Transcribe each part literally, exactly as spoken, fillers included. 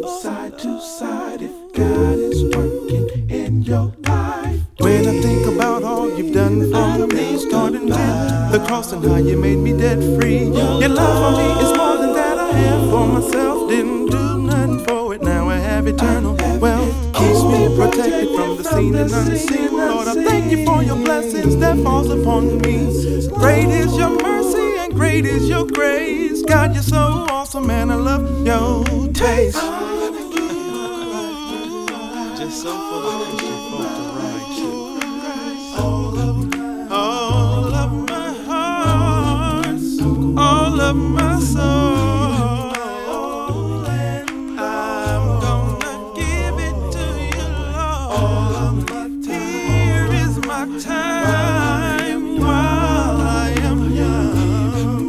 side to side if God is working in your life. When I think about all you've done for me, starting with the cross and how you made me debt free. Your love for me is more than that I have for myself. Didn't do nothing for it, now I have eternal wealth. Keeps me protected from the seen and unseen. Lord, I thank you for your blessings that falls upon me. Great is your mercy and great is your grace. God, you're so awesome and I love your taste. Just so full of Christian folk to ride you. All of, all of my heart, all of my soul, and I'm gonna give it to you, Lord. Here is my time while I am young.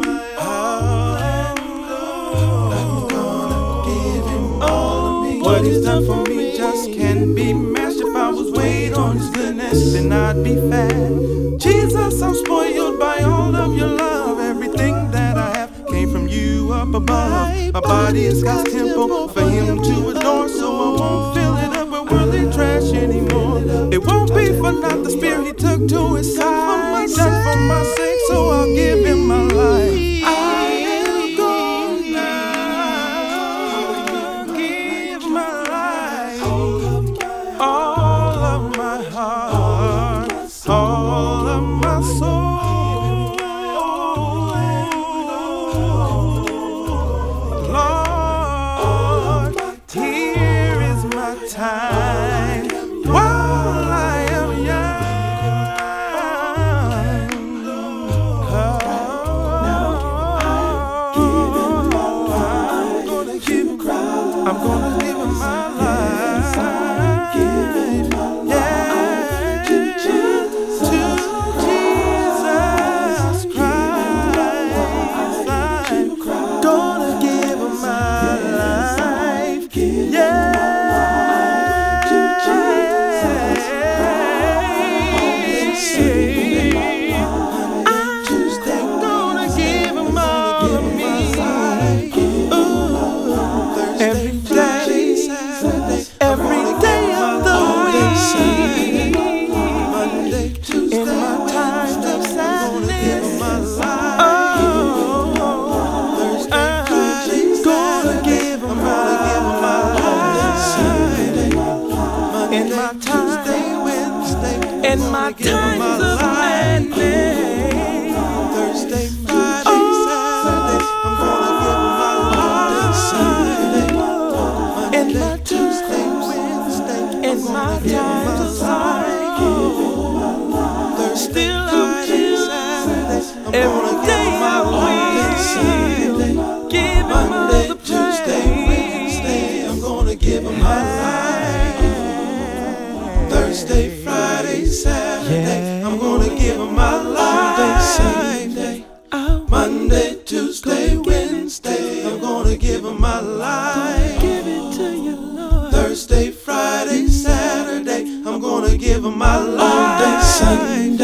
I'm gonna give him all of me. What he's done for me just can't be matched. If I was weighed on his goodness, then I'd be fat. Jesus, I'm spoiled by all of your love. Everything that I have came from you up above. My body is God's temple for him to adore, so I won't fill it up with worldly trash anymore. It won't be for naught the spirit he took to his side, done for my sake, so I'll give him my life. I am gonna give my life, all of my heart, all of my soul. Lord, here is my time while I am young. I'm gonna give him my life. Yeah, to Jesus Christ. I'm gonna give him my life. Yeah, to Jesus Christ. I'm gonna give him all of me. Every day, every day of the week, Monday, Tuesday, in my time of sadness, oh, Thursday, gonna give him my life. In my time, Wednesday, in my times of madness, Thursday, Friday, Saturday, I'm gonna give him my life. In my Tuesday, Wednesday, in my time of cycle, Thursday, Friday, Saturday, every day I will give him Monday, Tuesday, Wednesday, I'm gonna give him my life. Thursday, Friday, Saturday, I'm gonna give him my life. Monday, Tuesday, Wednesday, I'm gonna give him my life. Give it to you, Lord. Thursday, Friday, Saturday, I'm gonna give him my life.